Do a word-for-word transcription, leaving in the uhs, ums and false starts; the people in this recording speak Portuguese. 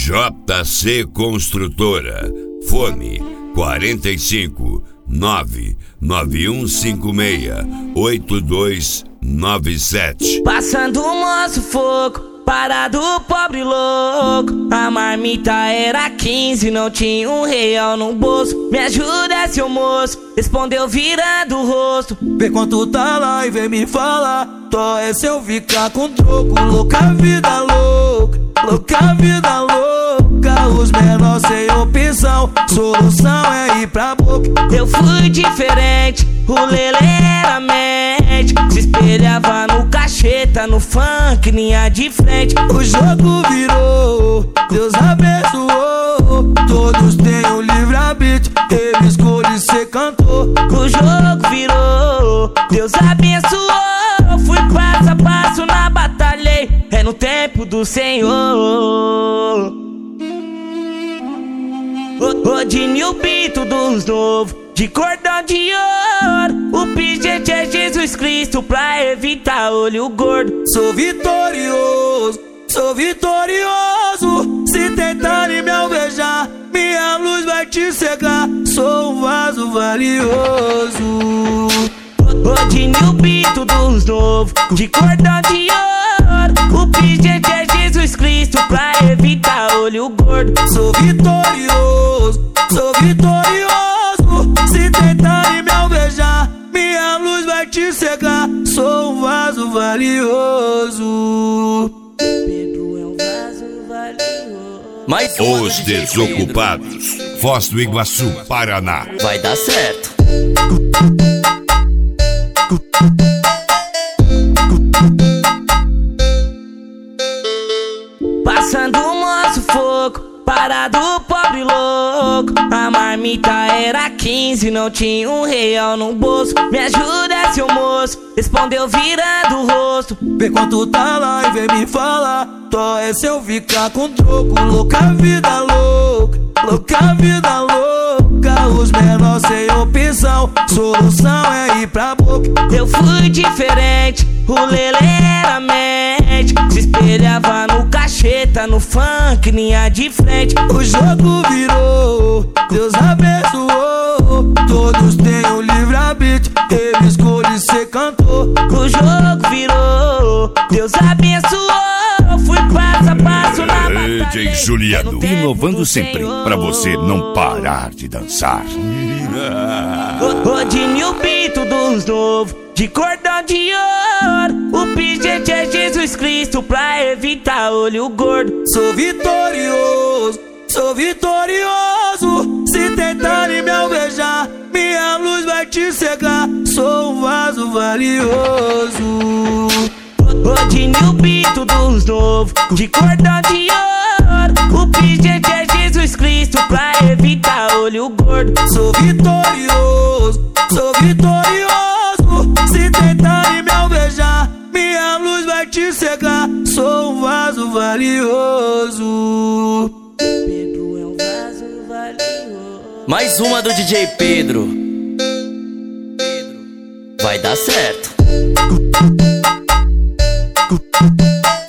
J C Construtora. Fone quarenta e cinco, nove nove um cinco seis, oito dois nove sete. Passando o moço fogo, parado pobre louco. A marmita era quinze, não tinha um real no bolso. Me ajuda, seu moço, respondeu virando o rosto. Vê quanto tá lá e vem me falar. Tó é se eu ficar com troco. Louca vida louca, louca vida louca. Os menores sem opção, solução é ir pra boca. Eu fui diferente, o Lele era mente. Se espelhava no cacheta, no funk, linha de frente. O jogo virou, Deus abençoou. Todos têm o livre-arbítrio, ele escolhe ser cantor. O jogo virou, Deus abençoou. Fui passo a passo na batalha, é no tempo do Senhor. Rodinho o pinto dos novos, de cordão de ouro. O pingente é Jesus Cristo pra evitar olho gordo. Sou vitorioso, sou vitorioso. Se tentarem me alvejar, minha luz vai te cegar. Sou um vaso valioso. Rodinho o pinto dos novos, de cordão de ouro. O pingente é Jesus Cristo pra evitar olho gordo. Sou vitorioso, sou vitorioso. Se tentarem me alvejar, minha luz vai te cegar. Sou um vaso valioso. Pedro é um vaso valioso. Mais Os Desocupados, Foz do Iguaçu, Paraná. vai dar certo. Passando o moço fogo, parado pobre louco. A marmita era quinze, não tinha um real no bolso. Me ajuda, seu moço, respondeu virando o rosto. Vê quanto tá lá e vem me falar. Tó é se eu ficar com troco. Louca vida louca, louca vida louca. Os menores sem opção, solução é ir pra boca. Eu fui diferente, o Lele era mente. Se espelhava no cacheta, no funk, linha de frente. O jogo virou, Deus abençoou. Todos têm o livre-arbítrio, ele escolhe ser cantor. O jogo virou, Deus abençoou. Fui passo a passo na batalha, D J Juliano, é no inovando tempo do sempre, Senhor. pra você não parar de dançar. Rodinho o pinto dos novos, de cordão de ouro. O pingente é Jesus Cristo pra evitar olho gordo. Sou vitorioso, sou vitorioso. Se tentarem me alvejar, minha luz vai te cegar. Sou um vaso valioso. Rodinho o pinto dos novos, de cordão de ouro. O pingente é Jesus Cristo pra evitar olho gordo. Sou vitorioso, sou vitorioso. Se tentarem me alvejar, minha luz vai te cegar. Sou um vaso valioso. Pedro é um vaso valioso. Mais uma do D J Pedro. Vai dar certo.